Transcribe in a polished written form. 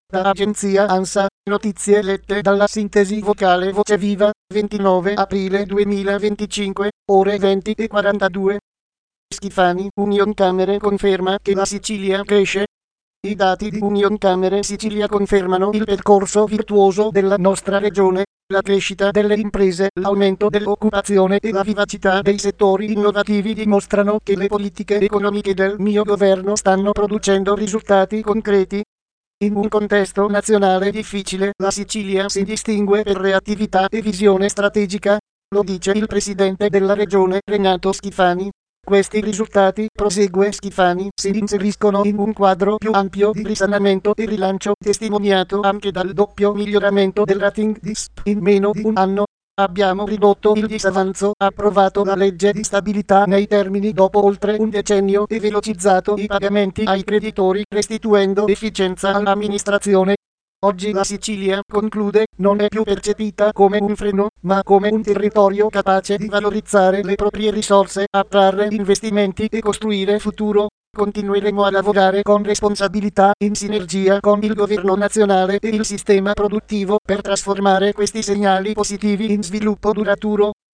Da agenzia ANSA, notizie lette dalla sintesi vocale Voce Viva, 29 aprile 2025, ore 20:42. Schifani, Unioncamere conferma che la Sicilia cresce. I dati di Unioncamere Sicilia confermano il percorso virtuoso della nostra regione, la crescita delle imprese, l'aumento dell'occupazione e la vivacità dei settori innovativi dimostrano che le politiche economiche del mio governo stanno producendo risultati concreti. In un contesto nazionale difficile, la Sicilia si distingue per reattività e visione strategica, lo dice il presidente della regione Renato Schifani. Questi risultati, prosegue Schifani, si inseriscono in un quadro più ampio di risanamento e rilancio, testimoniato anche dal doppio miglioramento del rating di SP in meno di un anno. Abbiamo ridotto il disavanzo, approvato la legge di stabilità nei termini dopo oltre un decennio e velocizzato i pagamenti ai creditori, restituendo efficienza all'amministrazione. Oggi la Sicilia, conclude, non è più percepita come un freno, ma come un territorio capace di valorizzare le proprie risorse, attrarre investimenti e costruire futuro. Continueremo a lavorare con responsabilità, in sinergia con il governo nazionale e il sistema produttivo, per trasformare questi segnali positivi in sviluppo duraturo.